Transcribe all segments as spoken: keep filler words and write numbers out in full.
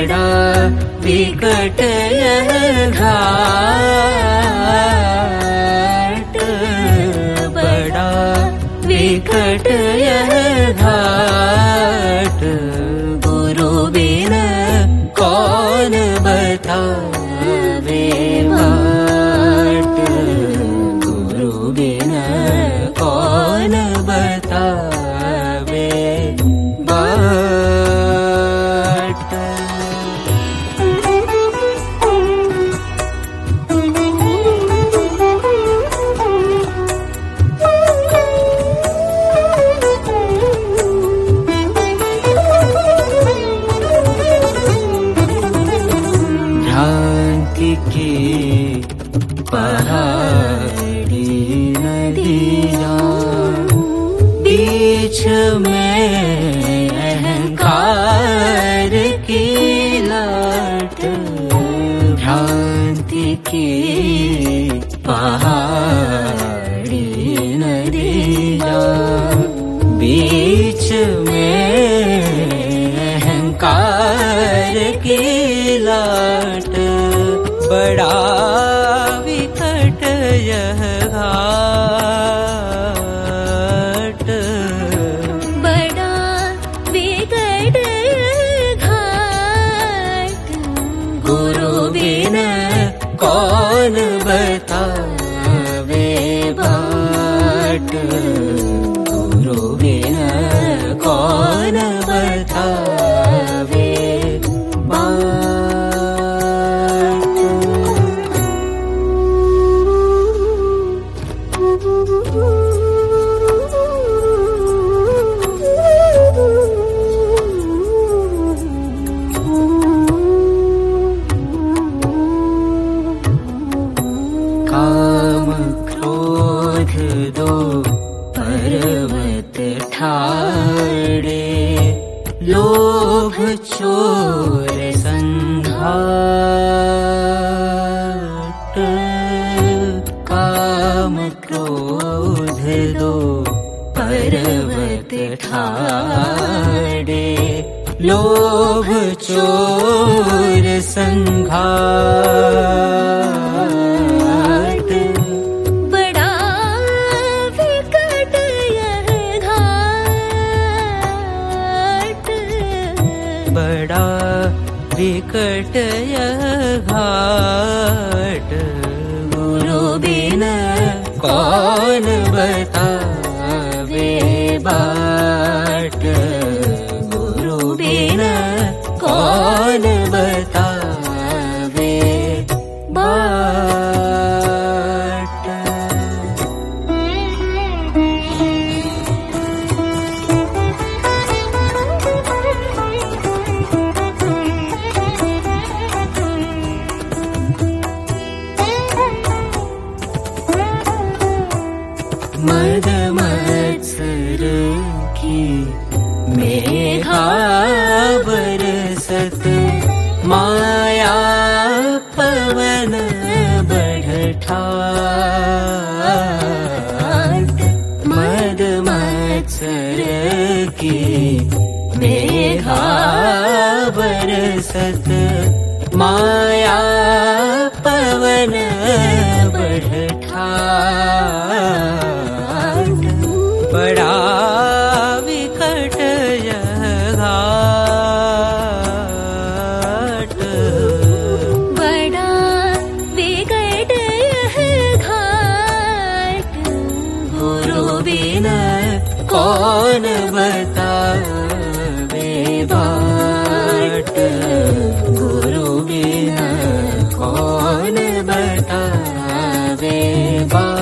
बड़ा विकट यह घाट, बड़ा विकट यह घाट, गुरु बिन कौन बतावे बाट, गुरु बिन कौन बतावे बाट। भ्रांति की पहाड़ी नदियाँ, बीच में अहंकार की लाट, भ्रांति की पहाड़ी नदियाँ, बीच में अहंकार की लाट, बड़ा विकट यह घाट, बड़ा विकट यह घाट, गुरु बिन कौन बतावे बाट, गुरु बिन कौन बतावे बाट। काम क्रोध दो पर्वत ठाड़े, लोभ चोर संघाट, काम क्रोध दो पर्वत ठाड़े, लोभ चोर संघाट, बड़ा विकट यह घाट, बड़ा विकट यह घाट, गुरु बिन कौन बतावे बाट, गुरु बिन कौन बतावे बाट। मद मत्सर की मेघा बरसत, माया पवन बढ़ ठाट, मद मत्सर की मेघा बरसत, माया पवन बढ़ ठाट, बड़ा विकट यह घाट, बड़ा विकट यह घाट, गुरु बिन कौन बतावे बाट, गुरु बिन कौन बतावे बाट।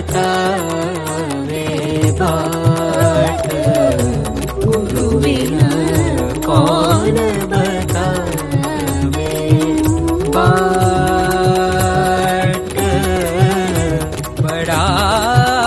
बतावे बाट, गुरु बिना कौन बतावे बाट। बड़ा